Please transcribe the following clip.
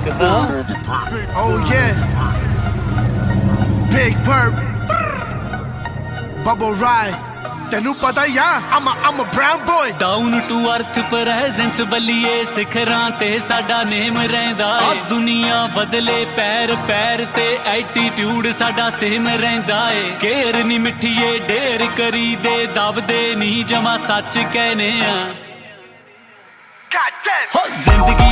Oh yeah, Big Perp, Bubble Ride. ਤੈਨੂੰ ਪਤਾ ਹੀ ਆ I'm a brown boy. Down to earth presence ਬੱਲੀਏ ਸਿਖਰਾਂ ਤੇ ਸਾਡਾ ਨੇਮ ਰਹਿੰਦਾ ਏ ਦੁਨੀਆ ਬਦਲੇ ਪੈਰ ਪੈਰ ਤੇ ਐਟੀਟਿਊਡ ਸਾਡਾ ਸੇਮ ਰਹਿੰਦਾ ਏ ਕੇਰ ਨੀ ਮਿੱਠੀਏ ਢੇਰ ਕਰੀ ਦੇ ਦਬਦੇ ਨਹੀਂ ਜਮਾ ਸੱਚ ਕਹਿਨੇ ਆ ਜ਼ਿੰਦਗੀ